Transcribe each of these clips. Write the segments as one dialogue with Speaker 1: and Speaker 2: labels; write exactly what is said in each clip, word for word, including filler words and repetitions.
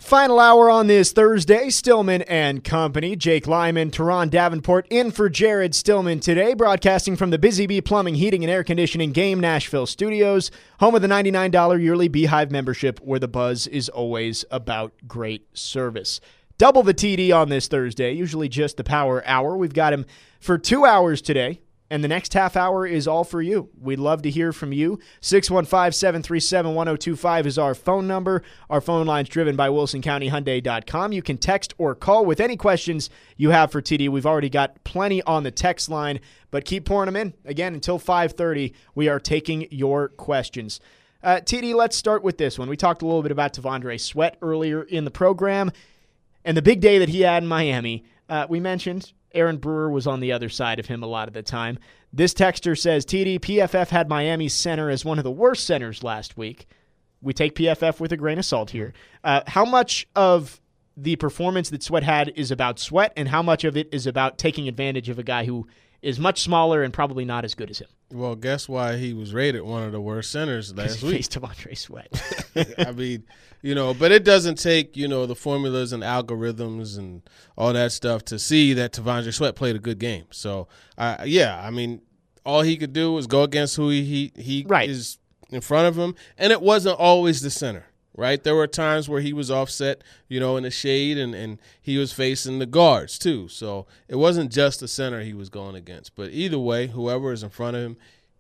Speaker 1: Final hour on this Thursday, Stillman and Company. Jake Lyman, Teron Davenport in for Jared Stillman today, broadcasting from the Busy Bee Plumbing, Heating, and Air Conditioning Game Nashville studios, home of the ninety-nine dollars yearly Beehive membership, where the buzz is always about great service. Double the T D on this Thursday, usually just the power hour. We've got him for two hours today, and the next half hour is all for you. We'd love to hear from you. six one five, seven three seven, one oh two five is our phone number. Our phone line's driven by Wilson County Hyundai dot com. You can text or call with any questions you have for T D. We've already got plenty on the text line, but keep pouring them in. Again, until five thirty, we are taking your questions. Uh, T D, let's start with this one. We talked a little bit about T'Vondre Sweat earlier in the program and the big day that he had in Miami. Uh, we mentioned Aaron Brewer was on the other side of him a lot of the time. This texter says, T D, P F F had Miami's center as one of the worst centers last week. We take P F F with a grain of salt here. Uh, how much of the performance that Sweat had is about Sweat, and how much of it is about taking advantage of a guy who is much smaller and probably not as good as him?
Speaker 2: Well, guess why he was rated one of the worst centers last week?
Speaker 1: He's T'Vondre Sweat.
Speaker 2: I mean, you know, but it doesn't take, you know, the formulas and algorithms and all that stuff to see that T'Vondre Sweat played a good game. So, uh, yeah, I mean, all he could do was go against who he he, he
Speaker 1: right.
Speaker 2: is in front of him, and it wasn't always the center. Right, there were times where he was offset, you know, in the shade, and, and he was facing the guards too. So it wasn't just the center he was going against. But either way, whoever is in front of him,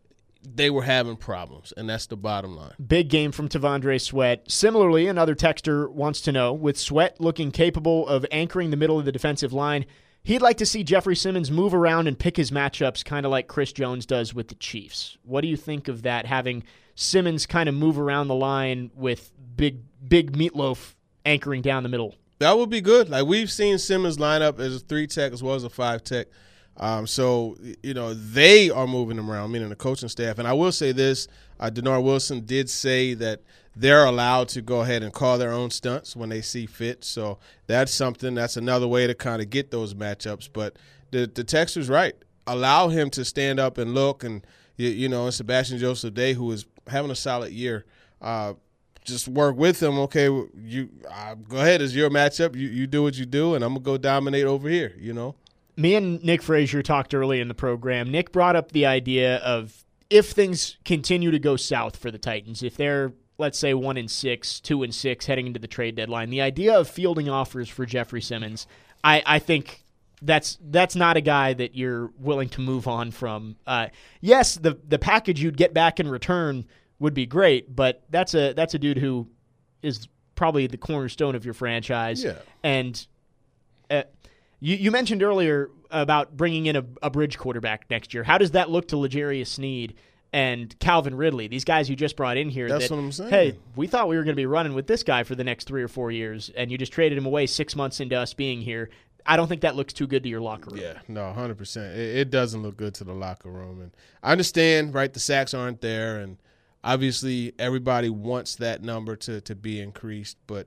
Speaker 2: they were having problems, and that's the bottom line.
Speaker 1: Big game from T'Vondre Sweat. Similarly, another texter wants to know, with Sweat looking capable of anchoring the middle of the defensive line, he'd like to see Jeffrey Simmons move around and pick his matchups kind of like Chris Jones does with the Chiefs. What do you think of that, having Simmons kind of move around the line with big big Meatloaf anchoring down the middle?
Speaker 2: That would be good. Like, we've seen Simmons line up as a three-tech as well as a five-tech. Um, so, you know, they are moving him around, meaning the coaching staff. And I will say this, uh, Denard Wilson did say that they're allowed to go ahead and call their own stunts when they see fit. So that's something, that's another way to kind of get those matchups. But the, the texter's right. Allow him to stand up and look. And, you, you know, Sebastian Joseph Day, who is having a solid year, uh, just work with him. Okay, you uh, go ahead. It's your matchup. You you do what you do, and I'm going to go dominate over here, you know?
Speaker 1: Me and Nick Frazier talked early in the program. Nick brought up the idea of if things continue to go south for the Titans, if they're, let's say, one and six, two and six heading into the trade deadline, the idea of fielding offers for Jeffrey Simmons, I, I think that's that's not a guy that you're willing to move on from. Uh, yes, the the package you'd get back in return would be great, but that's a that's a dude who is probably the cornerstone of your franchise.
Speaker 2: Yeah.
Speaker 1: And uh, you, you mentioned earlier about bringing in a, a bridge quarterback next year. How does that look to L'Jarius Sneed and Calvin Ridley, these guys you just brought in here?
Speaker 2: That's
Speaker 1: that,
Speaker 2: what I'm saying.
Speaker 1: Hey, we thought we were going to be running with this guy for the next three or four years, and you just traded him away six months into us being here. I don't think that looks too good to your locker room.
Speaker 2: Yeah, no, one hundred percent. It, it doesn't look good to the locker room. And I understand, right, the sacks aren't there, and obviously everybody wants that number to, to be increased, but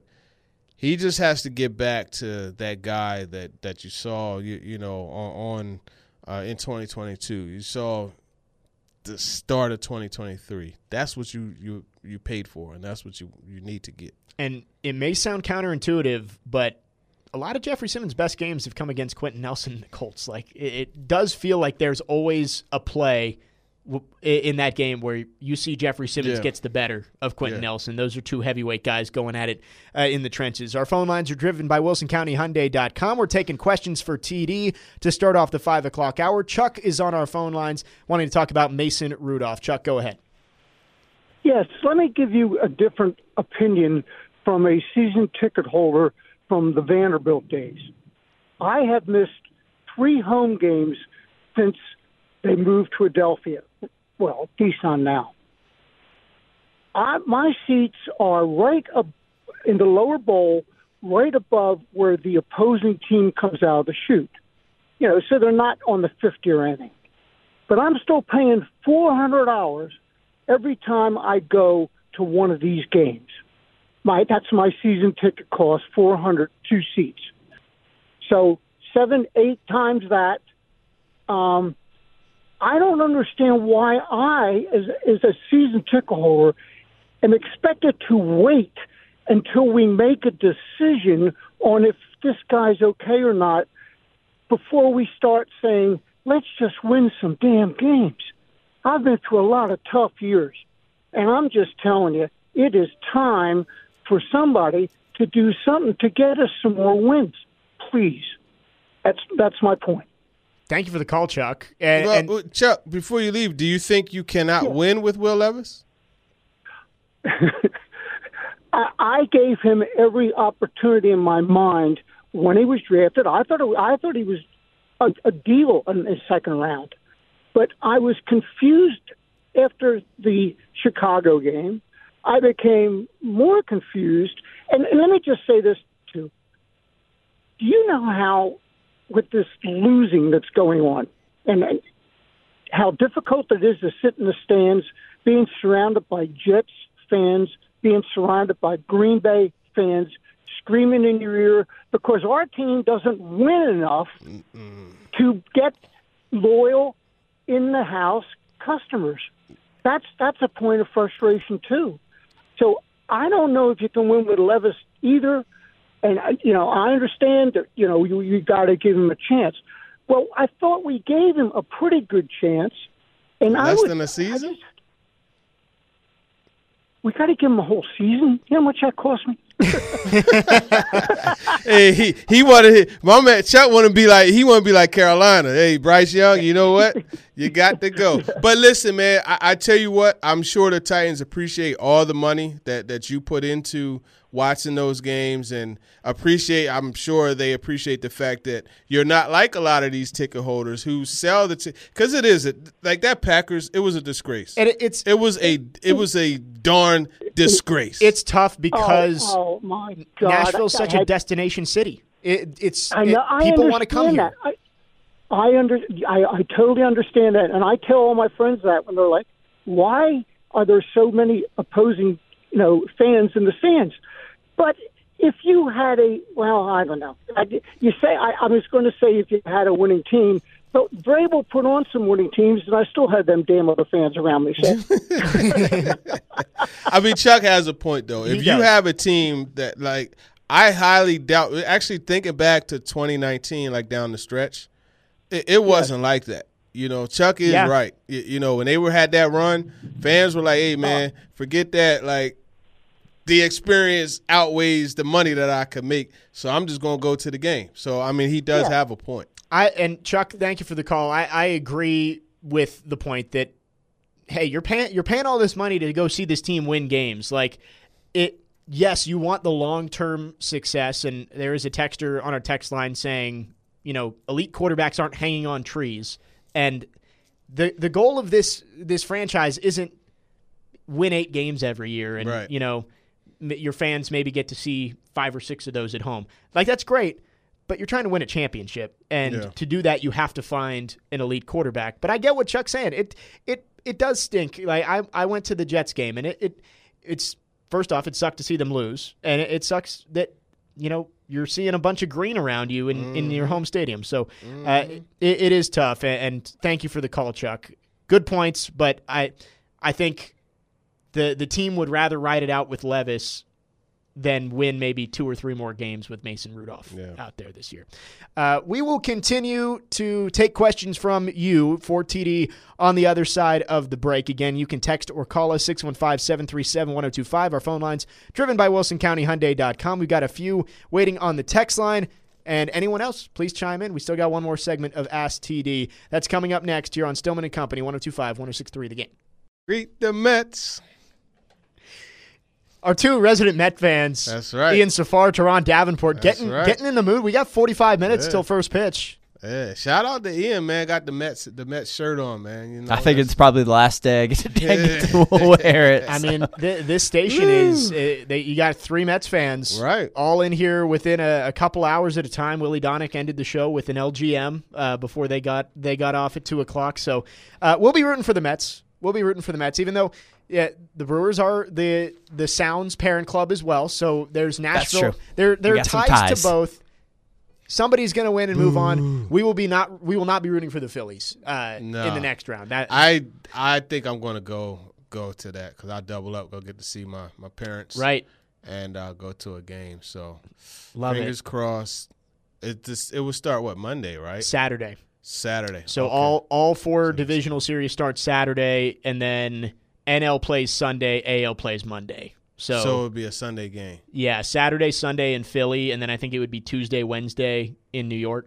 Speaker 2: he just has to get back to that guy that, that you saw, you, you know, on, on uh, in twenty twenty-two. You saw the start of twenty twenty-three. That's what you, you, you paid for, and that's what you, you need to get.
Speaker 1: And it may sound counterintuitive, but a lot of Jeffrey Simmons' best games have come against Quentin Nelson and the Colts. Like, it, it does feel like there's always a play w- in that game where you see Jeffrey Simmons
Speaker 2: yeah.
Speaker 1: gets the better of Quentin
Speaker 2: yeah.
Speaker 1: Nelson. Those are two heavyweight guys going at it uh, in the trenches. Our phone lines are driven by Wilson County Hyundai dot com. We're taking questions for T D to start off the five o'clock hour. Chuck is on our phone lines wanting to talk about Mason Rudolph. Chuck, go ahead.
Speaker 3: Yes, let me give you a different opinion from a season ticket holder from the Vanderbilt days. I have missed three home games since they moved to Adelphia. Well, Nissan now. I, my seats are right up in the lower bowl, right above where the opposing team comes out of the chute. You know, so they're not on the fifth-year inning. But I'm still paying four hundred dollars every time I go to one of these games. My that's my season ticket cost, four hundred, two seats. So seven, eight times that. Um, I don't understand why I, as, as a season ticket holder, am expected to wait until we make a decision on if this guy's okay or not before we start saying, let's just win some damn games. I've been through a lot of tough years, and I'm just telling you, it is time for somebody to do something to get us some more wins. Please. That's that's my point.
Speaker 1: Thank you for the call, Chuck. And,
Speaker 2: well,
Speaker 1: and
Speaker 2: Chuck, before you leave, do you think you cannot
Speaker 3: yeah.
Speaker 2: win with Will Levis?
Speaker 3: I, I gave him every opportunity in my mind when he was drafted. I thought it, I thought he was a, a deal in the second round, but I was confused after the Chicago game. I became more confused, and, and let me just say this too. Do you know how, with this losing that's going on, and, and how difficult it is to sit in the stands, being surrounded by Jets fans, being surrounded by Green Bay fans, screaming in your ear because our team doesn't win enough Mm-mm. to get loyal in the house customers. That's that's a point of frustration too. So I don't know if you can win with Levis either. And, you know, I understand that, you know, you, you got to give him a chance. Well, I thought we gave him a pretty good chance. And
Speaker 2: Less
Speaker 3: I would,
Speaker 2: than a season?
Speaker 3: Just, we got to give him a whole season. You know how much that cost me?
Speaker 2: Hey, he he wanted my man Chuck want to be like he want to be like Carolina. Hey, Bryce Young, you know what? You got to go. But listen, man, I, I tell you what, I'm sure the Titans appreciate all the money that that you put into watching those games, and appreciate. I'm sure they appreciate the fact that you're not like a lot of these ticket holders who sell the ticket, because it is a, like that Packers. It was a disgrace.
Speaker 1: And it, it's
Speaker 2: it was a it was a darn disgrace.
Speaker 1: It's tough because
Speaker 3: oh, oh my God.
Speaker 1: Nashville's
Speaker 3: I,
Speaker 1: such
Speaker 3: I had,
Speaker 1: a destination city. It, it's
Speaker 3: I know,
Speaker 1: it,
Speaker 3: I
Speaker 1: people want to come
Speaker 3: that.
Speaker 1: here.
Speaker 3: I, I under I, I totally understand that, and I tell all my friends that when they're like, "Why are there so many opposing, you know, fans in the stands?" But if you had a, well, I don't know. I, you say I, I was going to say if you had a winning team, but Vrabel put on some winning teams, and I still had them damn other fans around me. So.
Speaker 2: I mean, Chuck has a point though. If
Speaker 1: He
Speaker 2: you
Speaker 1: does.
Speaker 2: have a team that, like, I highly doubt. Actually, thinking back to twenty nineteen, like down the stretch, it, it wasn't like that. You know, Chuck is
Speaker 1: Yeah.
Speaker 2: right. You, you know, when they were had that run, fans were like, "Hey, man, forget that." Like, the experience outweighs the money that I could make, so I'm just going to go to the game. So, I mean, he does
Speaker 3: Yeah.
Speaker 2: have a point.
Speaker 1: I and Chuck, thank you for the call. I, I agree with the point that, hey, you're paying you're paying all this money to go see this team win games. Like it, yes, you want the long term success. And there is a texter on our text line saying, you know, elite quarterbacks aren't hanging on trees. And the the goal of this this franchise isn't win eight games every year, and
Speaker 2: Right.
Speaker 1: you know, m- your fans maybe get to see five or six of those at home. Like that's great. But you're trying to win a championship, and
Speaker 2: Yeah.
Speaker 1: to do that, you have to find an elite quarterback. But I get what Chuck's saying. It it it does stink. Like I I went to the Jets game, and it, it it's first off, it sucked to see them lose, and it, it sucks that you know you're seeing a bunch of green around you in, mm. in your home stadium. So uh, mm. it, it is tough. And, and thank you for the call, Chuck. Good points, but I I think the the team would rather ride it out with Levis than win maybe two or three more games with Mason Rudolph
Speaker 2: yeah.
Speaker 1: out there this year. Uh, we will continue to take questions from you for T D on the other side of the break. Again, you can text or call us six one five, seven three seven, one oh two five. Our phone lines driven by Wilson County Hyundai dot com. We've got a few waiting on the text line. And anyone else, please chime in. We still got one more segment of Ask T D. That's coming up next here on Stillman and Company, one oh two five, one oh six three The Game.
Speaker 2: Greet the Mets.
Speaker 1: Our two resident Met fans,
Speaker 2: That's right.
Speaker 1: Ian Safar, Teron Davenport,
Speaker 2: That's
Speaker 1: getting
Speaker 2: right.
Speaker 1: getting in the mood. We got forty-five minutes
Speaker 2: Yeah.
Speaker 1: till first pitch.
Speaker 2: Yeah, shout out to Ian, man. Got the Mets the Mets shirt on, man. You know,
Speaker 4: I think
Speaker 2: that's-
Speaker 4: it's probably the last day I get to, I get to wear it.
Speaker 1: I mean, th- this station is uh, they, you got three Mets fans,
Speaker 2: Right.
Speaker 1: all in here within a, a couple hours at a time. Willie Donick ended the show with an L G M uh, before they got they got off at two o'clock. So uh, we'll be rooting for the Mets. We'll be rooting for the Mets, even though yeah, the Brewers are the the Sounds parent club as well. So there's Nashville.
Speaker 4: true.
Speaker 1: There there
Speaker 4: We
Speaker 1: are
Speaker 4: got some
Speaker 1: ties,
Speaker 4: ties.
Speaker 1: to both. Somebody's going to win and move on. We will be not. We will not be rooting for the Phillies uh,
Speaker 2: No.
Speaker 1: in the next round. That,
Speaker 2: I I think I'm going to go go to that because I double up, go get to see my, my parents.
Speaker 1: right.
Speaker 2: and uh, go to a game. So
Speaker 1: Love
Speaker 2: fingers
Speaker 1: it.
Speaker 2: crossed. It just it will start what Monday, right?
Speaker 1: Saturday.
Speaker 2: Saturday.
Speaker 1: So
Speaker 2: okay.
Speaker 1: all all four
Speaker 2: So
Speaker 1: divisional series start Saturday, and then N L plays Sunday, A L plays Monday. So,
Speaker 2: so it would be a Sunday game.
Speaker 1: Yeah, Saturday, Sunday in Philly, and then I think it would be Tuesday, Wednesday in New York.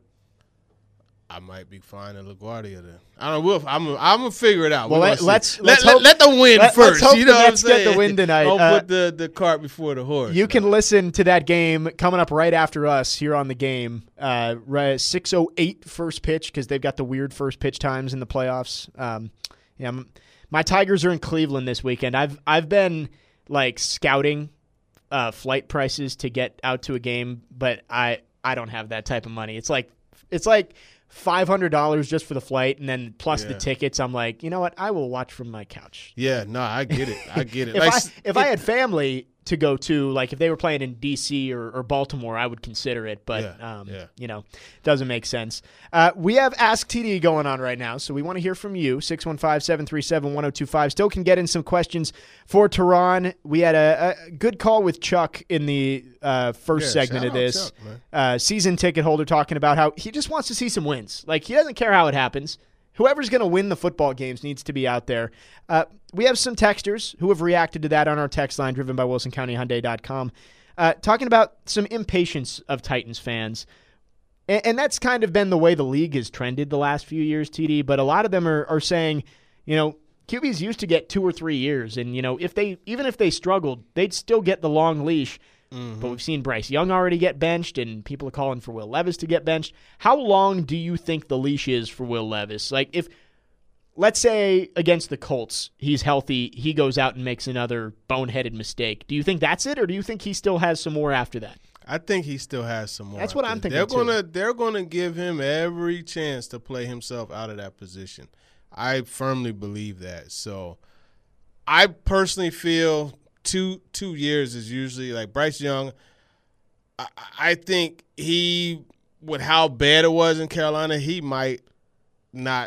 Speaker 2: I might be fine in LaGuardia then. I don't know. We'll, I'm I'm gonna figure it out.
Speaker 1: Well,
Speaker 2: We're
Speaker 1: let,
Speaker 2: gonna
Speaker 1: let's
Speaker 2: see.
Speaker 1: let's
Speaker 2: let,
Speaker 1: hope,
Speaker 2: let, let them win
Speaker 1: let,
Speaker 2: first.
Speaker 1: Let's hope
Speaker 2: you know
Speaker 1: the
Speaker 2: what I'm
Speaker 1: Mets get the
Speaker 2: saying?
Speaker 1: win tonight.
Speaker 2: Don't
Speaker 1: Uh,
Speaker 2: put the, the cart before the horse.
Speaker 1: You
Speaker 2: man.
Speaker 1: can listen to that game coming up right after us here on the game. Uh, right, six oh eight first pitch because they've got the weird first pitch times in the playoffs. Um, yeah, m- my Tigers are in Cleveland this weekend. I've I've been like scouting uh, flight prices to get out to a game, but I I don't have that type of money. It's like it's like five hundred dollars just for the flight, and then plus
Speaker 2: Yeah.
Speaker 1: the tickets. I'm like, you know what? I will watch from my couch.
Speaker 2: Yeah, no, I get it. I get it.
Speaker 1: If
Speaker 2: Like,
Speaker 1: I
Speaker 2: s-
Speaker 1: if
Speaker 2: it-
Speaker 1: I had family to go to, like if they were playing in D C or, or Baltimore, I would consider it. But
Speaker 2: Yeah,
Speaker 1: um,
Speaker 2: yeah.
Speaker 1: you know, doesn't make sense. Uh, we have Ask T D going on right now, so we want to hear from you. six one five, seven three seven, one oh two five. Still can get in some questions for Tehran. We had a, a good call with Chuck in the uh, first
Speaker 2: Yeah,
Speaker 1: segment
Speaker 2: shout
Speaker 1: of
Speaker 2: out
Speaker 1: this.
Speaker 2: Chuck, man.
Speaker 1: uh, season ticket holder talking about how he just wants to see some wins. Like he doesn't care how it happens. Whoever's going to win the football games needs to be out there. Uh, we have some texters who have reacted to that on our text line driven by wilson county hyundai dot com, uh, talking about some impatience of Titans fans. And, and that's kind of been the way the league has trended the last few years, T D. But a lot of them are, are saying, you know, Q Bs used to get two or three years. And, you know, if they even if they struggled, they'd still get the long leash.
Speaker 2: Mm-hmm.
Speaker 1: But we've seen Bryce Young already get benched, and people are calling for Will Levis to get benched. How long do you think the leash is for Will Levis? Like, if, let's say, against the Colts, he's healthy, he goes out and makes another boneheaded mistake. Do you think that's it, or do you think he still has some more after that?
Speaker 2: I think he still has some more.
Speaker 1: That's what
Speaker 2: out
Speaker 1: I'm
Speaker 2: there.
Speaker 1: thinking,
Speaker 2: They're
Speaker 1: too.
Speaker 2: gonna they're gonna give him every chance to play himself out of that position. I firmly believe that. So, I personally feel two two years is usually like Bryce Young. I, I think he, with how bad it was in Carolina, he might not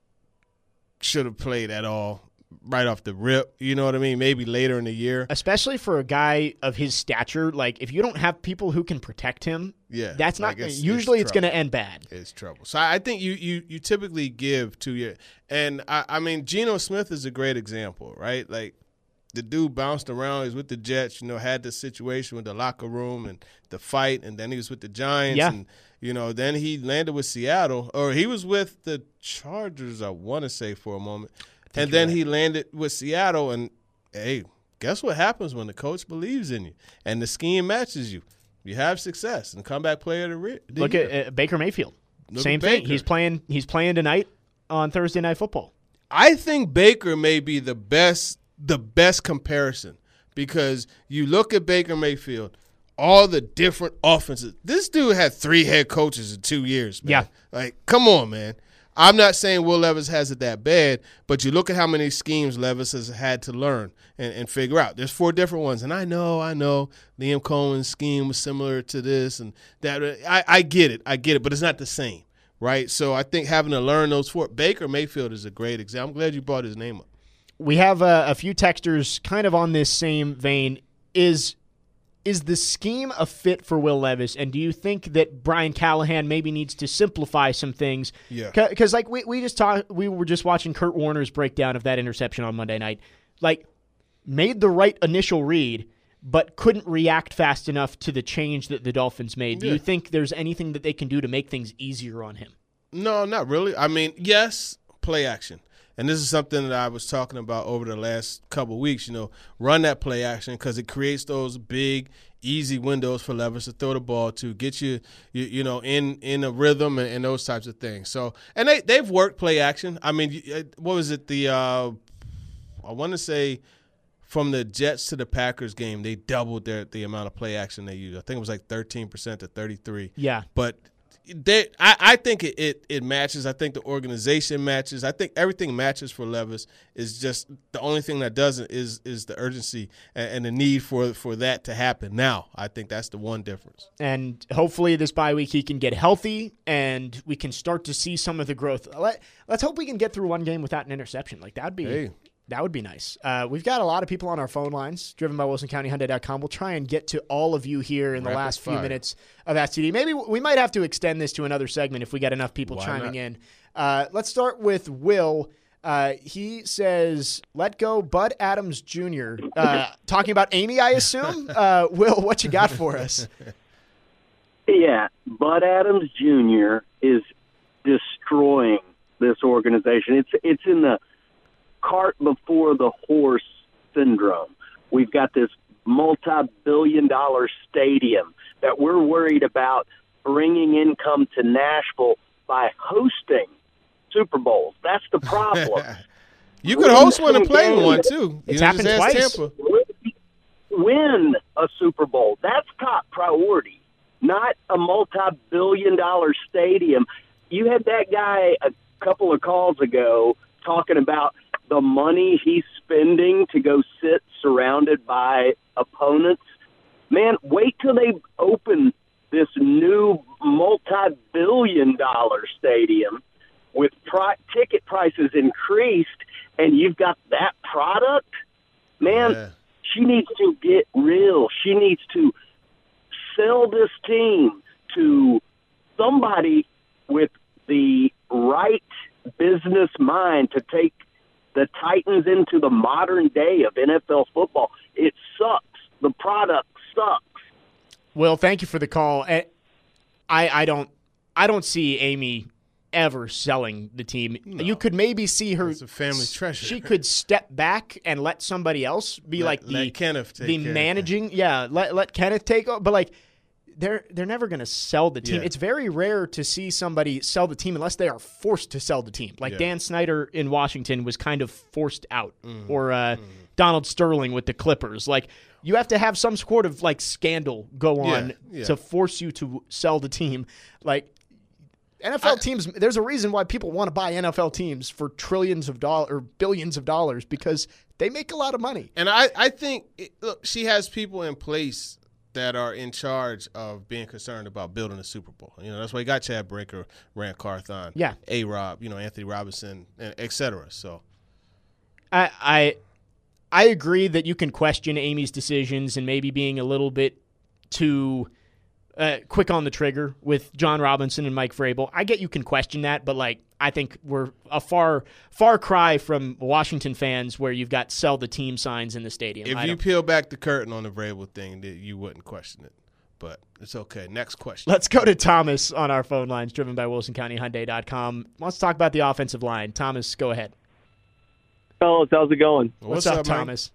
Speaker 2: should have played at all right off the rip. You know what I mean? Maybe later in the year.
Speaker 1: Especially for a guy of his stature, like, if you don't have people who can protect him,
Speaker 2: Yeah,
Speaker 1: that's not
Speaker 2: like it's-
Speaker 1: usually
Speaker 2: it's
Speaker 1: it's going to
Speaker 2: trouble.
Speaker 1: end bad.
Speaker 2: It's trouble. So I I think you you you typically give two years. And I, I mean, Geno Smith is a great example, right? Like the dude bounced around. He was with the Jets, you know, had this situation with the locker room and the fight, and then he was with the Giants.
Speaker 1: Yeah.
Speaker 2: And, you know, then he landed with Seattle, or he was with the Chargers, I want to say, for a moment. And then he landed with Seattle, and, hey, guess what happens when the coach believes in you and the scheme matches you? You have success and comeback player of the re- the
Speaker 1: Look
Speaker 2: year.
Speaker 1: at uh, Baker Mayfield.
Speaker 2: Look
Speaker 1: Same
Speaker 2: at
Speaker 1: thing.
Speaker 2: Baker.
Speaker 1: He's playing. He's playing tonight on Thursday Night Football.
Speaker 2: I think Baker may be the best the best comparison because you look at Baker Mayfield, all the different offenses. This dude had three head coaches in two years, man.
Speaker 1: Yeah.
Speaker 2: Like, come on, man. I'm not saying Will Levis has it that bad, but you look at how many schemes Levis has had to learn and, and figure out. There's four different ones, and I know, I know Liam Cohen's scheme was similar to this and that. I, I get it, I get it, but it's not the same, right? So I think having to learn those four. Baker Mayfield is a great example. I'm glad you brought his name up.
Speaker 1: We have uh, a few texters kind of on this same vein. Is is the scheme a fit for Will Levis? And do you think that Brian Callahan maybe needs to simplify some things?
Speaker 2: Yeah.
Speaker 1: Because like we, we just talked, we were just watching Kurt Warner's breakdown of that interception on Monday night. Like, made the right initial read, but couldn't react fast enough to the change that the Dolphins made. Do
Speaker 2: Yeah.
Speaker 1: you think there's anything that they can do to make things easier on him?
Speaker 2: No, not really. I mean, yes, play action. And this is something that I was talking about over the last couple of weeks, you know, run that play action because it creates those big, easy windows for Levis to throw the ball to, get you, you, you know, in, in a rhythm and, and those types of things. So, and they, they've worked play action. I mean, what was it? The, uh, I want to say from the Jets to the Packers game, they doubled their the amount of play action they used. I think it was like thirteen percent to thirty-three.
Speaker 1: Yeah.
Speaker 2: But they, I, I think it, it, it matches. I think the organization matches. I think everything matches for Levis. Is just the only thing that doesn't is is the urgency and, and the need for, for that to happen now. I think that's the one difference.
Speaker 1: And hopefully this bye week he can get healthy and we can start to see some of the growth. Let, let's hope we can get through one game without an interception. Like, that'd be
Speaker 2: Hey,
Speaker 1: That would be nice. Uh, we've got a lot of people on our phone lines, driven by Wilson County Hyundai dot com. We'll try and get to all of you here in the
Speaker 2: Rapid
Speaker 1: last few
Speaker 2: fire.
Speaker 1: minutes of S T D. Maybe we might have to extend this to another segment if we get enough people
Speaker 2: Why
Speaker 1: chiming
Speaker 2: not?
Speaker 1: in. Uh, let's start with Will. Uh, he says, let go Bud Adams Junior Uh, talking about Amy, I assume. Uh, Will, what you got for us?
Speaker 5: Yeah, Bud Adams Junior is destroying this organization. It's it's in the cart before the horse syndrome. We've got this multi-billion dollar stadium that we're worried about bringing income to Nashville by hosting Super Bowls. That's the problem.
Speaker 2: You could host one and play in one, too.
Speaker 1: It's
Speaker 2: You know,
Speaker 1: happened
Speaker 2: just ask
Speaker 1: twice.
Speaker 2: Tampa.
Speaker 5: Win a Super Bowl. That's top priority, not a multi-billion dollar stadium. You had that guy a couple of calls ago talking about the money he's spending to go sit surrounded by opponents. Man, wait till they open this new multi-billion dollar stadium with pri- ticket prices increased, and you've got that product. Man,
Speaker 2: Yeah.
Speaker 5: she needs to get real. She needs to sell this team to somebody with the right business mind to take the Titans into the modern day of N F L football. It sucks. The product sucks.
Speaker 1: Will, thank you for the call. Eh, I, I don't I don't see Amy ever selling the team. You could maybe see her.
Speaker 2: It's a family treasure.
Speaker 1: She could step back and let somebody else be
Speaker 2: Let-
Speaker 1: like the
Speaker 2: let Kenneth take
Speaker 1: the
Speaker 2: care of
Speaker 1: managing. Yeah, let let Kenneth take over. But like they're they're never going to sell the team.
Speaker 2: Yeah.
Speaker 1: It's very rare to see somebody sell the team unless they are forced to sell the team. Like
Speaker 2: Yeah.
Speaker 1: Dan Snyder in Washington was kind of forced out,
Speaker 2: Mm-hmm.
Speaker 1: or uh, Donald Sterling with the Clippers. Like you have to have some sort of like scandal go on
Speaker 2: Yeah, yeah.
Speaker 1: to force you to sell the team. Like N F L
Speaker 2: I-
Speaker 1: teams, there's a reason why people want to buy N F L teams for trillions of dollars or billions of dollars because they make a lot of money.
Speaker 2: And I, I think, it, look, she has people in place that are in charge of being concerned about building a Super Bowl. You know, that's why you got Chad Breaker, Rand Carthon,
Speaker 1: Yeah.
Speaker 2: A-Rob, you know, Anthony Robinson, and et cetera. So,
Speaker 1: I, I I agree that you can question Amy's decisions and maybe being a little bit too uh, quick on the trigger with John Robinson and Mike Vrabel. I get you can question that, but like I think we're a far far cry from Washington fans where you've got sell the team signs in the stadium.
Speaker 2: if
Speaker 1: I
Speaker 2: you
Speaker 1: don't-
Speaker 2: peel back the curtain on the Vrabel thing, that you wouldn't question it. But it's okay. Next question.
Speaker 1: Let's go to Thomas on our phone lines, driven by Wilson County Hyundai dot com. Wants to talk about the offensive line. Thomas, go ahead.
Speaker 5: Fellas, how's it going?
Speaker 1: What's,
Speaker 2: What's
Speaker 1: up,
Speaker 2: up, Mike?
Speaker 1: Thomas?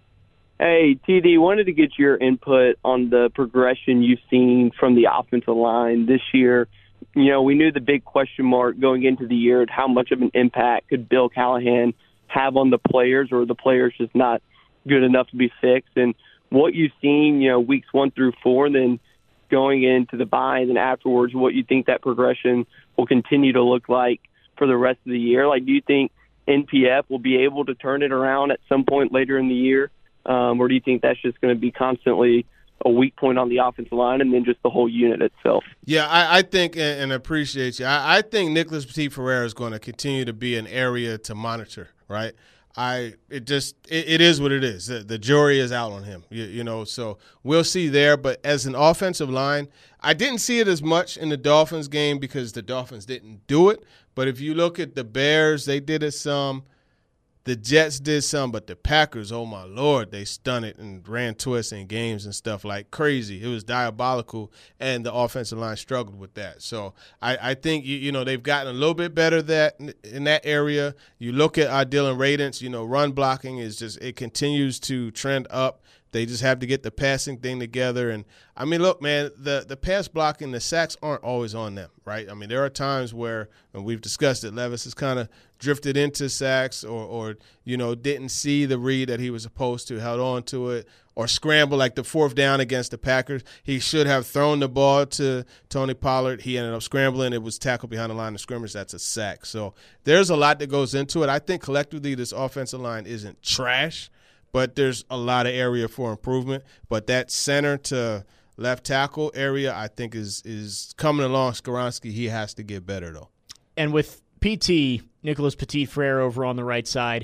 Speaker 5: Hey, T D, wanted to get your input on the progression you've seen from the offensive line this year. You know, we knew the big question mark going into the year, how much of an impact could Bill Callahan have on the players, or the players just not good enough to be fixed? And what you've seen, you know, weeks one through four, and then going into the bye, and then afterwards, what you think that progression will continue to look like for the rest of the year? Like, do you think N P F will be able to turn it around at some point later in the year? Um, or do you think that's just going to be constantly a weak point on the offensive line and then just the whole unit itself?
Speaker 2: Yeah, I, I think, and, and appreciate you. I, I think Nicholas Petit Ferreira is going to continue to be an area to monitor, right? I it just it, it is what it is. The, the jury is out on him, you, you know. So we'll see there. But as an offensive line, I didn't see it as much in the Dolphins game because the Dolphins didn't do it. But if you look at the Bears, they did it some. The Jets did some, but the Packers, oh my Lord, they stunted and ran twists in games and stuff like crazy. It was diabolical, and the offensive line struggled with that. So I, I think you, you know they've gotten a little bit better that in that area. You look at our Dylan Radence, you know, run blocking is just it continues to trend up. They just have to get the passing thing together. And, I mean, look, man, the, the pass blocking, the sacks aren't always on them, right? I mean, there are times where, and we've discussed it, Levis has kind of drifted into sacks or, or, you know, didn't see the read that he was supposed to, held on to it, or scrambled like the fourth down against the Packers. He should have thrown the ball to Tony Pollard. He ended up scrambling. It was tackled behind the line of scrimmage. That's a sack. So there's a lot that goes into it. I think collectively this offensive line isn't trash, but there's a lot of area for improvement. But that center to left tackle area, I think, is is coming along. Skoronski, he has to get better, though.
Speaker 1: And with P T, Nicholas Petit Frere over on the right side,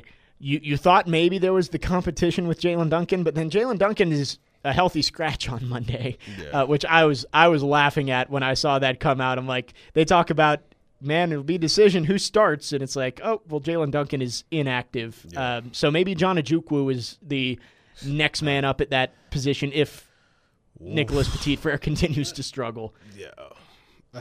Speaker 1: you, you thought maybe there was the competition with Jalen Duncan, but then Jalen Duncan is a healthy scratch on Monday, yeah. uh, which I was I was laughing at when I saw that come out. I'm like, they talk about, man, it'll be a decision who starts, and it's like, oh, well, Jalen Duncan is inactive. Yeah. Um, so maybe John Ojukwu is the next man up at that position if Oof. Nicholas Petit-Frere continues to struggle.
Speaker 2: Yeah.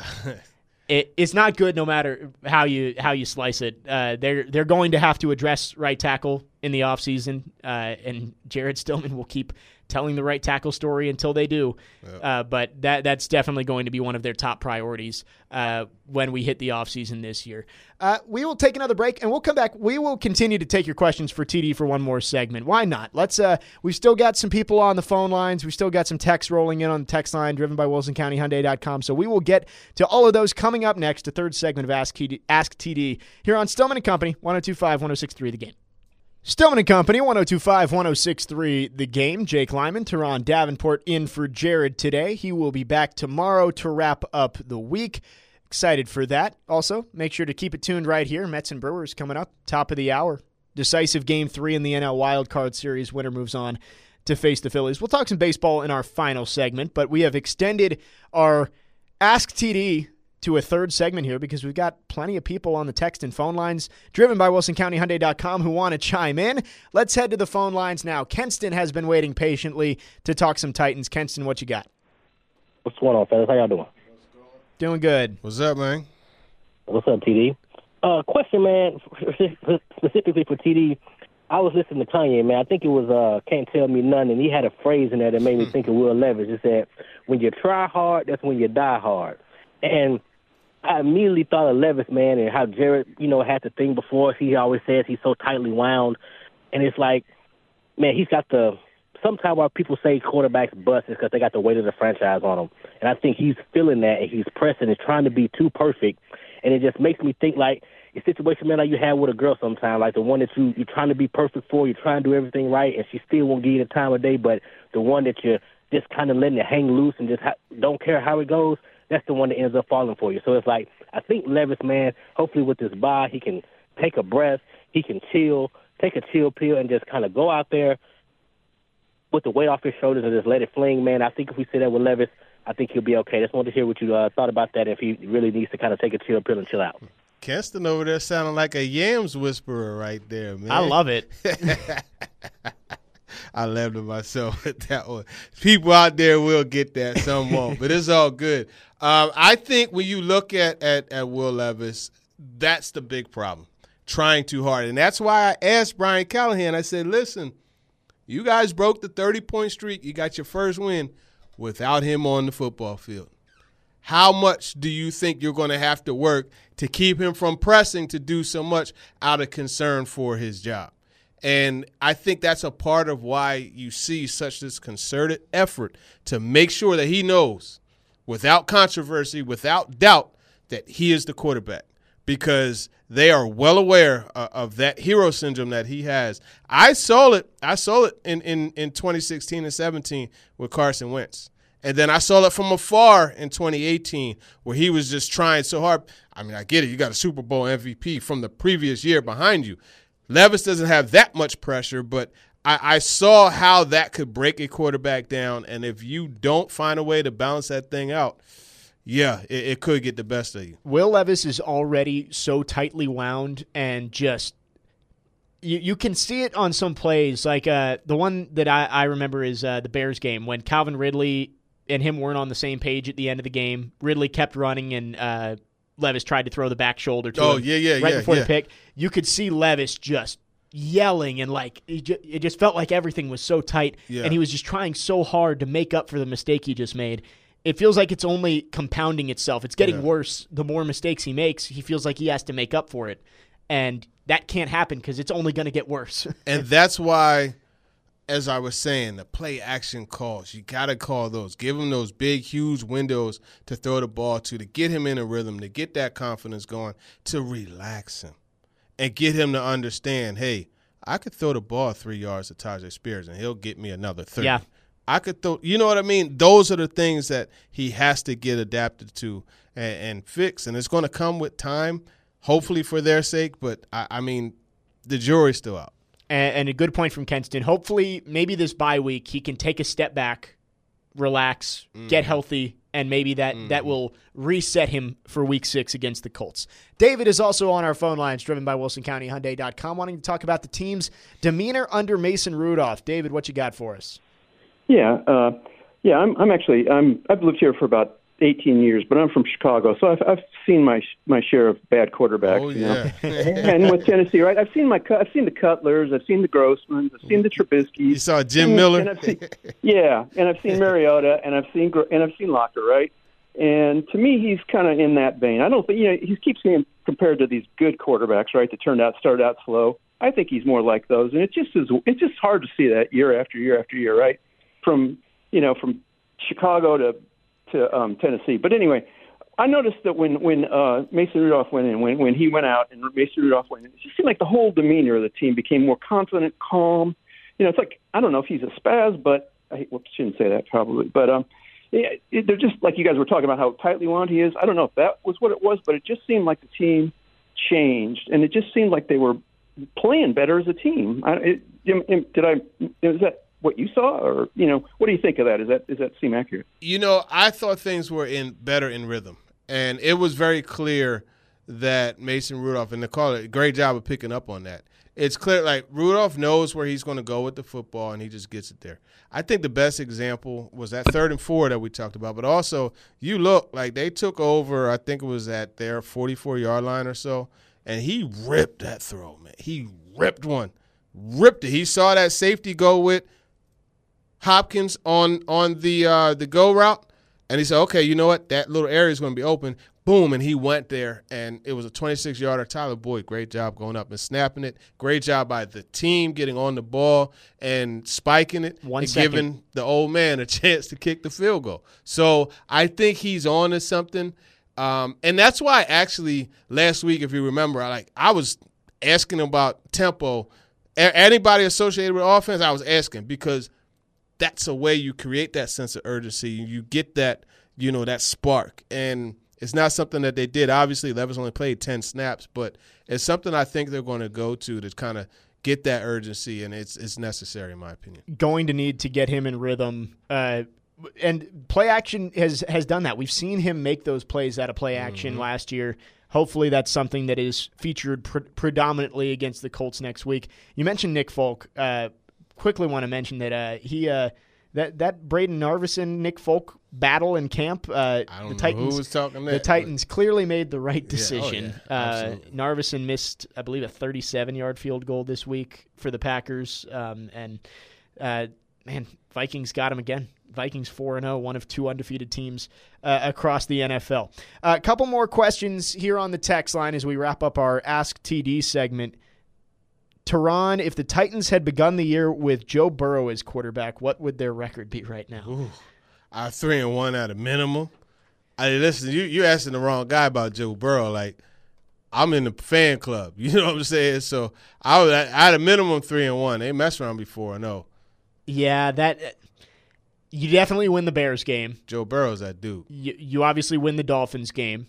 Speaker 1: it, it's not good no matter how you how you slice it. Uh, they're they're going to have to address right tackle in the offseason, uh, and Jared Stillman will keep telling the right tackle story until they do. Yep. Uh, but that that's definitely going to be one of their top priorities uh, when we hit the offseason this year. Uh, we will take another break, and we'll come back. We will continue to take your questions for T D for one more segment. Why not? Let's. Uh, we've still got some people on the phone lines. We've still got some texts rolling in on the text line driven by Wilson County Hyundai dot com. So we will get to all of those coming up next, the third segment of Ask T D, Ask T D here on Stillman and Company, one oh two point five, one oh six point three The Game. Stillman and Company, one oh two point five, one oh six point three The Game. Jake Lyman, Teron Davenport in for Jared today. He will be back tomorrow to wrap up the week. Excited for that. Also, make sure to keep it tuned right here. Mets and Brewers coming up, top of the hour. Decisive Game three in the N L Wild Card Series. Winner moves on to face the Phillies. We'll talk some baseball in our final segment, but we have extended our Ask T D to a third segment here because we've got plenty of people on the text and phone lines driven by Wilson County Hyundai dot com who want to chime in. Let's head to the phone lines now. Kenston has been waiting patiently to talk some Titans. Kenston, what you got?
Speaker 6: What's going on, fellas? How y'all doing?
Speaker 1: Doing good.
Speaker 2: What's up, man?
Speaker 6: What's up, T D? Uh, question, man, specifically for T D. I was listening to Kanye, man. I think it was uh, Can't Tell Me None, and he had a phrase in there that made me think of Will Levis. It said, when you try hard, that's when you die hard. And I immediately thought of Levis, man, and how Jared, you know, had the thing before. He always says he's so tightly wound. And it's like, man, he's got the – sometimes why people say quarterbacks bust is because they got the weight of the franchise on them. And I think he's feeling that, and he's pressing and trying to be too perfect. And it just makes me think like a situation, man, like you have with a girl sometimes, like the one that you, you're trying to be perfect for, you're trying to do everything right, and she still won't give you the time of day, but the one that you're just kind of letting it hang loose and just ha- don't care how it goes, that's the one that ends up falling for you. So it's like, I think Levis, man, hopefully with this bye, he can take a breath, he can chill, take a chill pill, and just kind of go out there with the weight off his shoulders and just let it fling, man. I think if we say that with Levis, I think he'll be okay. Just wanted to hear what you uh, thought about that, if he really needs to kind of take a chill pill and chill out.
Speaker 2: Keston over there sounding like a Yams whisperer right there, man.
Speaker 1: I love it.
Speaker 2: I laughed at myself at that one. People out there will get that, some won't, but it's all good. Um, I think when you look at, at, at Will Levis, that's the big problem, trying too hard. And that's why I asked Brian Callahan, I said, listen, you guys broke the thirty-point streak. You got your first win without him on the football field. How much do you think you're going to have to work to keep him from pressing to do so much out of concern for his job? And I think that's a part of why you see such this concerted effort to make sure that he knows, without controversy, without doubt, that he is the quarterback, because they are well aware uh, of that hero syndrome that he has. I saw it. I saw it in, in, in twenty sixteen and seventeen with Carson Wentz. And then I saw it from afar in twenty eighteen where he was just trying so hard. I mean, I get it. You got a Super Bowl M V P from the previous year behind you. Levis doesn't have that much pressure, but I, I saw how that could break a quarterback down. And if you don't find a way to balance that thing out, yeah, it, it could get the best of you.
Speaker 1: Will Levis is already so tightly wound and just you, you can see it on some plays. Like uh, the one that I, I remember is uh, the Bears game when Calvin Ridley and him weren't on the same page at the end of the game. Ridley kept running and uh, Levis tried to throw the back shoulder to
Speaker 2: oh,
Speaker 1: him
Speaker 2: yeah, yeah,
Speaker 1: right
Speaker 2: yeah,
Speaker 1: before
Speaker 2: yeah.
Speaker 1: the pick. You could see Levis just yelling and like it just, it just felt like everything was so tight
Speaker 2: yeah.
Speaker 1: and he was just trying so hard to make up for the mistake he just made. It feels like it's only compounding itself. It's getting
Speaker 2: yeah.
Speaker 1: worse. The more mistakes he makes, he feels like he has to make up for it. And that can't happen because it's only going to get worse.
Speaker 2: And that's why, as I was saying, the play action calls, you got to call those. Give him those big, huge windows to throw the ball to, to get him in a rhythm, to get that confidence going, to relax him and get him to understand, hey, I could throw the ball three yards to Tyjae Spears and he'll get me another thirty.
Speaker 1: Yeah.
Speaker 2: I could throw, you know what I mean? Those are the things that he has to get adapted to and, and fix. And it's going to come with time, hopefully for their sake. But, I, I mean, the jury's still out.
Speaker 1: And, and a good point from Kenston. Hopefully, maybe this bye week, he can take a step back, relax, mm. get healthy, and maybe that, mm. that will reset him for week six against the Colts. David is also on our phone lines, driven by Wilson County Hyundai dot com, wanting to talk about the team's demeanor under Mason Rudolph. David, what you got for us?
Speaker 7: Yeah, uh, yeah. I'm, I'm actually I'm I've lived here for about eighteen years, but I'm from Chicago, so I've I've seen my my share of bad quarterbacks.
Speaker 2: Oh
Speaker 7: yeah.
Speaker 2: You
Speaker 7: know? And with Tennessee, right? I've seen my I've seen the Cutlers, I've seen the Grossmans, I've seen the Trubisky's.
Speaker 2: You saw Jim
Speaker 7: and,
Speaker 2: Miller.
Speaker 7: And I've seen, yeah, and I've seen Mariota, and I've seen and I've seen Locker, right? And to me, he's kind of in that vein. I don't think you know he keeps being compared to these good quarterbacks, right? That turned out started out slow. I think he's more like those, and it just is. It's just hard to see that year after year after year, right? From you know from Chicago to to um, Tennessee. But anyway, I noticed that when when uh, Mason Rudolph went in, when when he went out and Mason Rudolph went in, it just seemed like the whole demeanor of the team became more confident, calm. You know, it's like I don't know if he's a spaz, but I whoops, shouldn't say that probably. But um, it, it, they're just like you guys were talking about how tightly wound he is. I don't know if that was what it was, but it just seemed like the team changed, and it just seemed like they were playing better as a team. I, it, did I? Is that what you saw, or you know, what do you think of that? Is that does that seem accurate?
Speaker 2: You know, I thought things were in better in rhythm, and it was very clear that Mason Rudolph, and they call it a great job of picking up on that. It's clear, like Rudolph knows where he's going to go with the football, and he just gets it there. I think the best example was that third and four that we talked about, but also you look like they took over. I think it was at their forty-four yard line or so, and he ripped that throw, man. He ripped one, ripped it. He saw that safety go with Hopkins on on the uh, the go route, and he said, okay, you know what? That little area is going to be open. Boom, and he went there, and it was a twenty-six yarder. Tyler Boyd, great job going up and snapping it. Great job by the team getting on the ball and spiking it
Speaker 1: One
Speaker 2: and
Speaker 1: second.
Speaker 2: giving the old man a chance to kick the field goal. So I think he's on to something, um, and that's why actually last week, if you remember, I like I was asking about tempo. A- anybody associated with offense, I was asking because that's a way you create that sense of urgency. You get that, you know, that spark. And it's not something that they did. Obviously, Levis only played ten snaps, but it's something I think they're going to go to to kind of get that urgency, and it's it's necessary in my opinion.
Speaker 1: Going to need to get him in rhythm. Uh, and play action has, has done that. We've seen him make those plays out of play action mm-hmm. last year. Hopefully that's something that is featured pre- predominantly against the Colts next week. You mentioned Nick Folk. Uh, quickly want to mention that uh, he uh, that that Braden Narveson Nick Folk battle in camp. Uh,
Speaker 2: I don't
Speaker 1: the
Speaker 2: know
Speaker 1: Titans,
Speaker 2: who was talking that.
Speaker 1: The Titans clearly made the right decision.
Speaker 2: Yeah, oh, yeah.
Speaker 1: uh, Narveson missed, I believe, a thirty-seven yard field goal this week for the Packers, um, and uh, man, Vikings got him again. Vikings four and oh, one of two undefeated teams uh, across the N F L. A uh, couple more questions here on the text line as we wrap up our Ask T D segment. Teron, if the Titans had begun the year with Joe Burrow as quarterback, what would their record be right now?
Speaker 2: Ooh, I three and one at a minimum. I listen, you you asking the wrong guy about Joe Burrow. Like, I'm in the fan club. You know what I'm saying? So I was at a minimum three and one. They messed around before, no.
Speaker 1: Yeah, that you definitely win the Bears game.
Speaker 2: Joe Burrow's that dude.
Speaker 1: You, you obviously win the Dolphins game.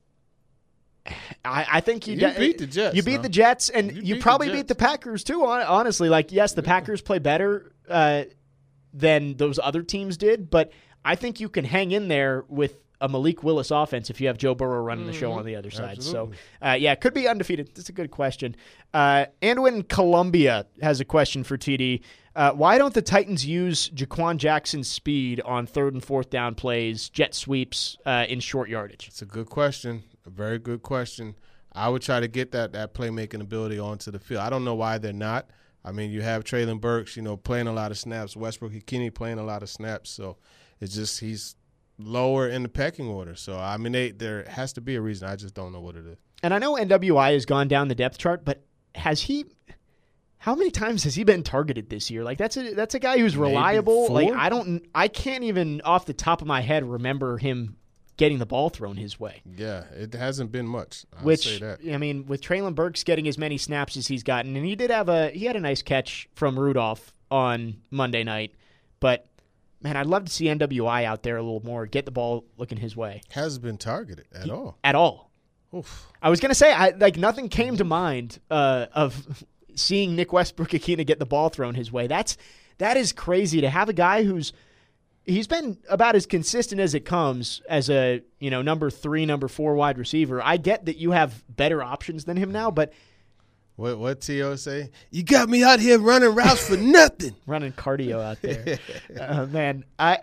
Speaker 1: I, I think you,
Speaker 2: you
Speaker 1: de-
Speaker 2: beat the Jets.
Speaker 1: You beat
Speaker 2: no?
Speaker 1: the Jets, and
Speaker 2: you
Speaker 1: you,
Speaker 2: beat
Speaker 1: probably
Speaker 2: the
Speaker 1: beat the Packers too. Honestly, like yes, the
Speaker 2: yeah.
Speaker 1: Packers play better uh, than those other teams did, but I think you can hang in there with a Malik Willis offense if you have Joe Burrow running mm-hmm. the show on the other side.
Speaker 2: Absolutely.
Speaker 1: So, uh, yeah, could be undefeated. That's a good question. Uh, Anwin Columbia has a question for T D. Uh, why don't the Titans use Jaquan Jackson's speed on third and fourth down plays, jet sweeps, uh, in short yardage?
Speaker 2: It's a good question. A very good question. I would try to get that that playmaking ability onto the field. I don't know why they're not. I mean, you have Treylon Burks, you know, playing a lot of snaps. Westbrook Ikini playing a lot of snaps. So it's just he's lower in the pecking order. So, I mean, they, there has to be a reason. I just don't know what it is.
Speaker 1: And I know N W I has gone down the depth chart, but has he – how many times has he been targeted this year? Like, that's a that's a guy who's reliable. Like, I don't – I can't even off the top of my head remember him – getting the ball thrown his way.
Speaker 2: Yeah, it hasn't been much. I'll
Speaker 1: Which,
Speaker 2: say that.
Speaker 1: I mean, with Treylon Burks getting as many snaps as he's gotten, and he did have a he had a nice catch from Rudolph on Monday night, but man, I'd love to see N W I out there a little more, get the ball looking his way.
Speaker 2: Hasn't been targeted at
Speaker 1: he,
Speaker 2: all.
Speaker 1: At all.
Speaker 2: Oof.
Speaker 1: I was gonna say, I like nothing came to mind uh, of seeing Nick Westbrook-Akina get the ball thrown his way. That's that is crazy to have a guy who's he's been about as consistent as it comes as a, you know, number three, number four wide receiver. I get that you have better options than him now, but
Speaker 2: what what T O say? You got me out here running routes for nothing.
Speaker 1: Running cardio out there. uh, man, I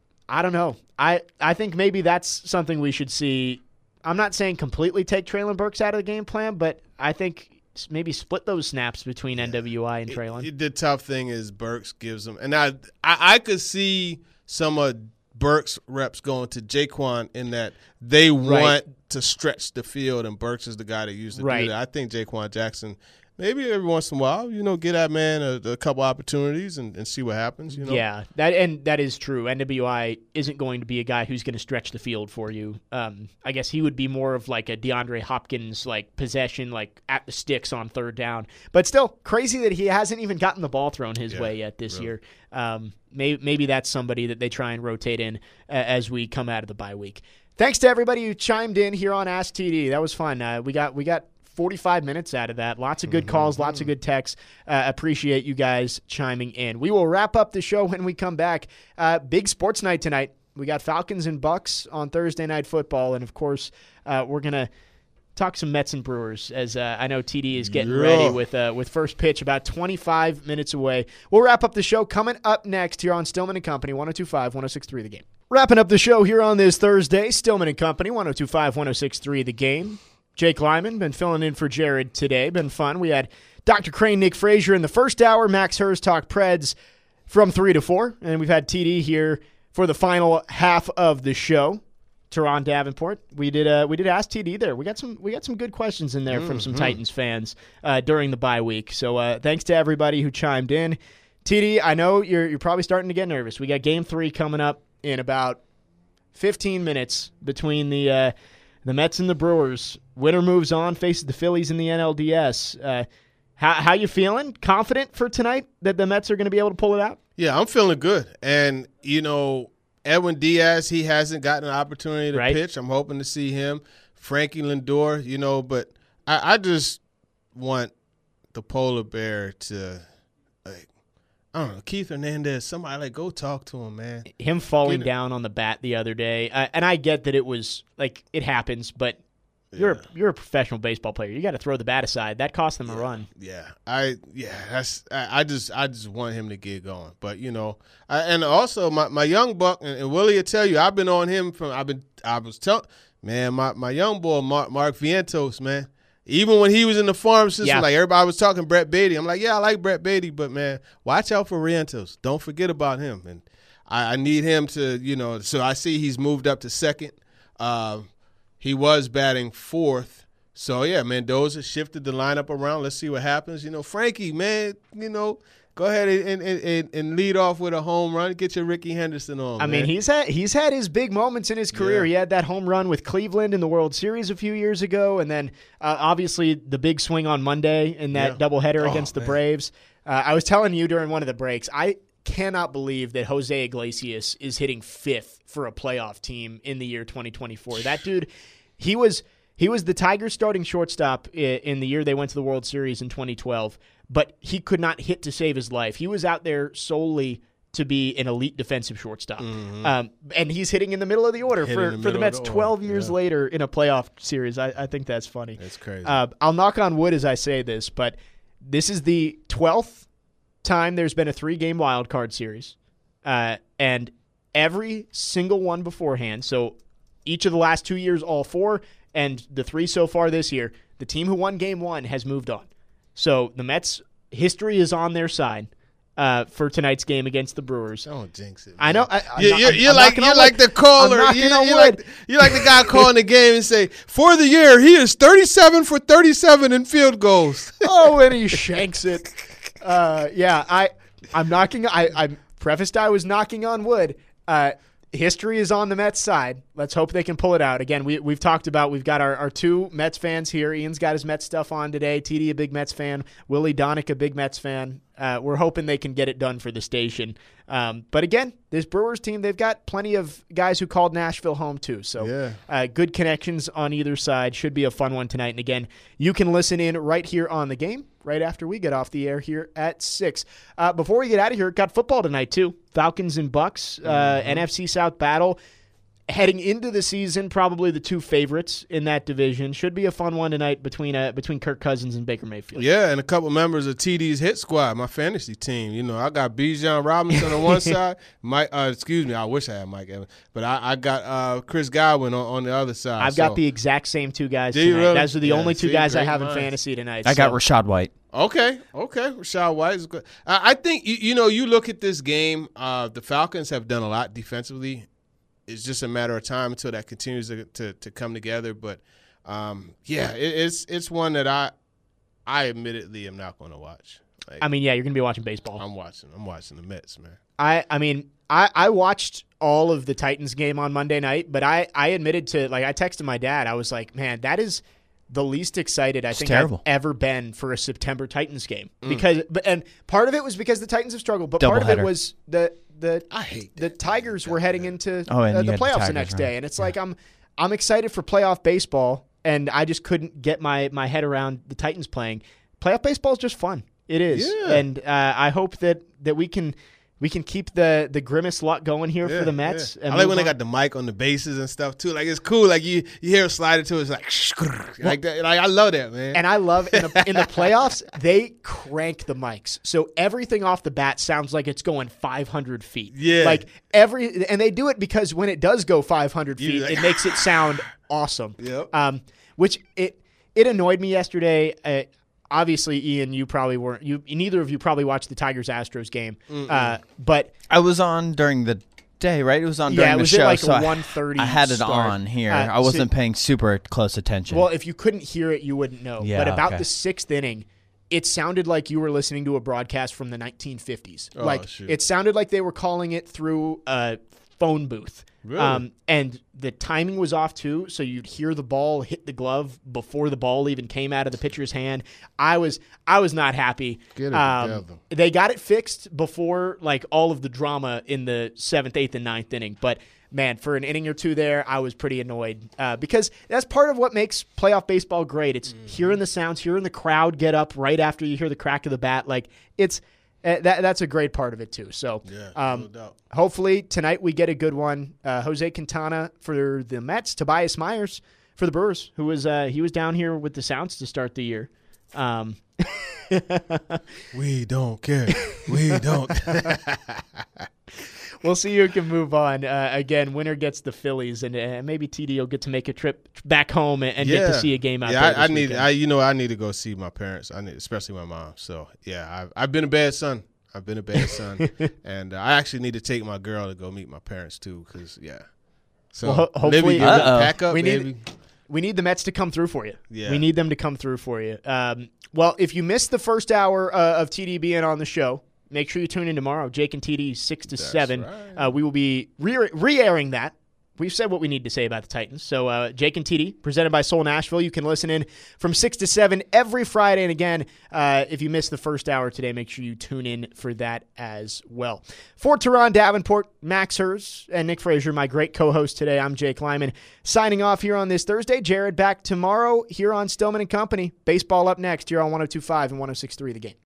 Speaker 1: I don't know. I, I think maybe that's something we should see. I'm not saying completely take Treylon Burks out of the game plan, but I think maybe split those snaps between N W I and Treylon.
Speaker 2: It, it, the tough thing is Burks gives them, and I, I I could see some of Burks reps going to Jaquan in that they
Speaker 1: Right.
Speaker 2: want to stretch the field, and Burks is the guy that usually
Speaker 1: Right.
Speaker 2: do that. I think Jaquan Jackson, maybe every once in a while, you know, get that man a, a couple opportunities and, and see what happens. You know,
Speaker 1: Yeah, that and that is true. N W I isn't going to be a guy who's going to stretch the field for you. Um, I guess he would be more of like a DeAndre Hopkins, like possession, like at the sticks on third down. But still, crazy that he hasn't even gotten the ball thrown his
Speaker 2: Yeah,
Speaker 1: way yet this
Speaker 2: really.
Speaker 1: year. Um, maybe, maybe that's somebody that they try and rotate in uh, as we come out of the bye week. Thanks to everybody who chimed in here on Ask T D. That was fun. Uh, we got we got. forty-five minutes out of that. Lots of good calls, lots of good texts. Uh, appreciate you guys chiming in. We will wrap up the show when we come back. Uh, big sports night tonight. We got Falcons and Bucks on Thursday Night Football, and of course, uh, we're gonna talk some Mets and Brewers as uh, I know T D is getting
Speaker 2: Yeah.
Speaker 1: ready with uh, with first pitch about twenty-five minutes away. We'll wrap up the show coming up next here on Stillman and Company, one oh two point five, one oh six point three The Game. Wrapping up the show here on this Thursday, Stillman and Company, one oh two point five, one oh six point three The Game. Jake Lyman, been filling in for Jared today. Been fun. We had Doctor Crane, Nick Frazier in the first hour. Max Hers talk Preds from three to four. And we've had T D here for the final half of the show. Teron Davenport. We did uh, we did ask T D there. We got some we got some good questions in there from some Titans fans uh, during the bye week. So uh, thanks to everybody who chimed in. T D, I know you're you're probably starting to get nervous. We got game three coming up in about fifteen minutes between the uh, the Mets and the Brewers. Winner moves on, faces the Phillies in the N L D S. Uh, how how you feeling? Confident for tonight that the Mets are going to be able to pull it out?
Speaker 2: Yeah, I'm feeling good. And, you know, Edwin Diaz, he hasn't gotten an opportunity to
Speaker 1: Right.
Speaker 2: pitch. I'm hoping to see him. Frankie Lindor, you know, but I, I just want the polar bear to, like, I don't know, Keith Hernandez, somebody, like, go talk to him, man.
Speaker 1: Him falling
Speaker 2: Get it.
Speaker 1: down on the bat the other day, uh, and I get that it was, like, it happens, but you're
Speaker 2: Yeah.
Speaker 1: a, you're a professional baseball player. You got to throw the bat aside. That cost them a run.
Speaker 2: Yeah, I yeah, that's I, I just I just want him to get going. But you know, I, and also my, my young buck and, and Willie will tell you, I've been on him from I've been I was telling man my, my young boy Mark, Mark Vientos, man. Even when he was in the farm system,
Speaker 1: Yeah.
Speaker 2: like everybody was talking Brett Beatty, I'm like, yeah, I like Brett Beatty, but man, watch out for Vientos. Don't forget about him, and I, I need him to you know. So I see he's moved up to second. Uh, He was batting fourth. So, yeah, Mendoza shifted the lineup around. Let's see what happens. You know, Frankie, man, you know, go ahead and, and, and, and lead off with a home run. Get your Ricky Henderson on,
Speaker 1: I
Speaker 2: man.
Speaker 1: mean, he's had he's had his big moments in his career.
Speaker 2: Yeah.
Speaker 1: He had that home run with Cleveland in the World Series a few years ago, and then uh, obviously the big swing on Monday in that
Speaker 2: Yeah.
Speaker 1: doubleheader
Speaker 2: Oh,
Speaker 1: against the
Speaker 2: man.
Speaker 1: Braves. Uh, I was telling you during one of the breaks, I cannot believe that Jose Iglesias is hitting fifth for a playoff team in the year twenty twenty-four. That dude, he was he was the Tigers' starting shortstop i- in the year they went to the World Series in twenty twelve, but he could not hit to save his life. He was out there solely to be an elite defensive shortstop. Um, and he's hitting in the middle of the order
Speaker 2: Hitting
Speaker 1: for,
Speaker 2: in the
Speaker 1: for the
Speaker 2: middle of
Speaker 1: Mets
Speaker 2: the order,
Speaker 1: twelve years
Speaker 2: yeah.
Speaker 1: later in a playoff series. I, I think that's funny.
Speaker 2: That's crazy.
Speaker 1: Uh, I'll knock on wood as I say this, but this is the twelfth time there's been a three-game wild card series. Uh, and every single one beforehand, so each of the last two years, all four, and the three so far this year, the team who won game one has moved on. So the Mets' history is on their side uh, for tonight's game against the Brewers.
Speaker 2: Don't jinx it.
Speaker 1: I know. I, I'm
Speaker 2: You,
Speaker 1: not-
Speaker 2: you,
Speaker 1: I'm-
Speaker 2: you're
Speaker 1: I'm
Speaker 2: like
Speaker 1: knocking
Speaker 2: you're
Speaker 1: on
Speaker 2: like
Speaker 1: wood.
Speaker 2: the caller.
Speaker 1: I'm knocking
Speaker 2: You,
Speaker 1: on
Speaker 2: you're
Speaker 1: wood.
Speaker 2: like you're like the guy calling the game and say for the year he is thirty-seven for thirty-seven in field goals.
Speaker 1: Oh, and he shanks it. Uh, yeah, I, I'm knocking. I, I prefaced I was knocking on wood. Uh, history is on the Mets side. Let's hope they can pull it out. Again, we we've talked about. We've got our, our two Mets fans here. Ian's got his Mets stuff on today. T D, a big Mets fan. Willie Donick, a big Mets fan. Uh, we're hoping they can get it done for the station. Um, but again, this Brewers team, they've got plenty of guys who called Nashville home too. So
Speaker 2: Yeah.
Speaker 1: uh, good connections on either side. Should be a fun one tonight. And again, you can listen in right here on The Game right after we get off the air here at six. Uh, before we get out of here, got football tonight too. Falcons and Bucks, uh,
Speaker 2: Mm-hmm.
Speaker 1: N F C South battle. Heading into the season, probably the two favorites in that division. Should be a fun one tonight between uh, between Kirk Cousins and Baker Mayfield.
Speaker 2: Yeah, and a couple members of T D's hit squad, my fantasy team. You know, I got Bijan Robinson on one side. Mike, uh, excuse me, I wish I had Mike Evans, but I, I got uh, Chris Godwin on, on the other side.
Speaker 1: I've
Speaker 2: so.
Speaker 1: got the exact same two guys
Speaker 2: Do you
Speaker 1: tonight.
Speaker 2: really?
Speaker 1: Those are the
Speaker 2: Yeah,
Speaker 1: only two
Speaker 2: see,
Speaker 1: guys I
Speaker 2: great
Speaker 1: have in
Speaker 2: minds.
Speaker 1: fantasy tonight.
Speaker 4: I got
Speaker 1: so.
Speaker 4: Rashad White.
Speaker 2: Okay, okay. Rashad White is good. I, I think you, you know you look at this game. Uh, the Falcons have done a lot defensively. It's just a matter of time until that continues to to, to come together. But um, yeah, it, it's it's one that I I admittedly am not going to watch. Like,
Speaker 1: I mean, yeah, you're going to be watching baseball.
Speaker 2: I'm watching. I'm watching the Mets, man.
Speaker 1: I, I mean, I, I watched all of the Titans game on Monday night, but I, I admitted to, like, I texted my dad. I was like, man, that is the least excited I
Speaker 4: It's
Speaker 1: think
Speaker 4: terrible.
Speaker 1: I've ever been for a September Titans game. Because, but and part of it was because the Titans have struggled, but part of it
Speaker 4: Doubleheader.
Speaker 1: was the the
Speaker 2: I hate
Speaker 1: the
Speaker 2: that.
Speaker 1: Tigers were heading into
Speaker 4: Oh, and
Speaker 1: uh,
Speaker 4: you
Speaker 1: the
Speaker 4: had the
Speaker 1: playoffs the
Speaker 4: Tigers,
Speaker 1: next
Speaker 4: right.
Speaker 1: day, and it's like I'm I'm excited for playoff baseball, and I just couldn't get my my head around the Titans playing. Playoff baseball is just fun. It is,
Speaker 2: Yeah.
Speaker 1: and uh, I hope that that we can. We can keep the, the grimace luck going here
Speaker 2: Yeah,
Speaker 1: for the Mets.
Speaker 2: yeah.
Speaker 1: and
Speaker 2: I like
Speaker 1: move
Speaker 2: when they
Speaker 1: on.
Speaker 2: got the mic on the bases and stuff too. Like it's cool. Like you you hear it slide into it, it's like like that. Like I love that, man.
Speaker 1: And I love in the, in the playoffs, they crank the mics. So everything off the bat sounds like it's going five hundred feet.
Speaker 2: Yeah.
Speaker 1: Like every, and they do it because when it does go five hundred
Speaker 2: You're
Speaker 1: feet,
Speaker 2: like,
Speaker 1: it makes it sound awesome.
Speaker 2: Yep.
Speaker 1: Um, which it, it annoyed me yesterday. Uh, obviously, Ian, you probably weren't, you, neither of you probably watched the Tigers Astros game. Uh, but
Speaker 4: I was on during the day, right? It was on during
Speaker 1: yeah, it
Speaker 4: the
Speaker 1: was
Speaker 4: show.
Speaker 1: at like
Speaker 4: so
Speaker 1: a
Speaker 4: I-
Speaker 1: one thirty
Speaker 4: I had it
Speaker 1: start.
Speaker 4: on here.
Speaker 1: Uh,
Speaker 4: I wasn't
Speaker 1: so-
Speaker 4: paying super close attention.
Speaker 1: Well, if you couldn't hear it, you wouldn't know.
Speaker 4: Yeah,
Speaker 1: but about
Speaker 4: okay.
Speaker 1: the sixth inning, it sounded like you were listening to a broadcast from the nineteen fifties.
Speaker 2: Oh,
Speaker 1: like
Speaker 2: shoot.
Speaker 1: it sounded like they were calling it through a phone booth.
Speaker 2: Really?
Speaker 1: Um, and the timing was off too, so you'd hear the ball hit the glove before the ball even came out of the pitcher's hand. I was I was not happy.
Speaker 2: Get it
Speaker 1: Um,
Speaker 2: together.
Speaker 1: They got it fixed before like all of the drama in the seventh, eighth, and ninth inning, but. Man, for an inning or two there, I was pretty annoyed uh, because that's part of what makes playoff baseball great. It's
Speaker 2: Mm-hmm.
Speaker 1: hearing the sounds, hearing the crowd get up right after you hear the crack of the bat. Like it's uh, that that's a great part of it too. So,
Speaker 2: Yeah,
Speaker 1: um,
Speaker 2: no doubt.
Speaker 1: hopefully tonight we get a good one. Uh, Jose Quintana for the Mets, Tobias Myers for the Brewers, who was uh, he was down here with the Sounds to start the year. Um,
Speaker 2: We don't care. We don't.
Speaker 1: We'll see who can move on. Uh, again, winner gets the Phillies, and uh, maybe T D will get to make a trip back home and, and get to see a game out
Speaker 2: yeah,
Speaker 1: there.
Speaker 2: I, I
Speaker 1: this
Speaker 2: need.
Speaker 1: weekend.
Speaker 2: I you know I need to go see my parents. I need, especially my mom. So yeah, I've I've been a bad son. I've been a bad son, and uh, I actually need to take my girl to go meet my parents too. Cause yeah, so
Speaker 1: Well, ho- hopefully-
Speaker 2: Libby, get-
Speaker 4: Uh-oh.
Speaker 2: pack up,
Speaker 1: We need-
Speaker 2: baby.
Speaker 1: We need the Mets to come through for you.
Speaker 2: Yeah.
Speaker 1: We need them to come through for you. Um, well, if you missed the first hour uh, of T D being on the show, make sure you tune in tomorrow. Jake and T D, six to seven.
Speaker 2: right.
Speaker 1: Uh, we will be re- re-airing that. We've said what we need to say about the Titans. So uh, Jake and T D, presented by Soul Nashville. You can listen in from six to seven every Friday. And again, uh, if you missed the first hour today, make sure you tune in for that as well. For Teron Davenport, Max Hers, and Nick Frazier, my great co-host today, I'm Jake Lyman. Signing off here on this Thursday. Jared back tomorrow here on Stillman and Company. Baseball up next here on one oh two point five and one oh six point three The Game.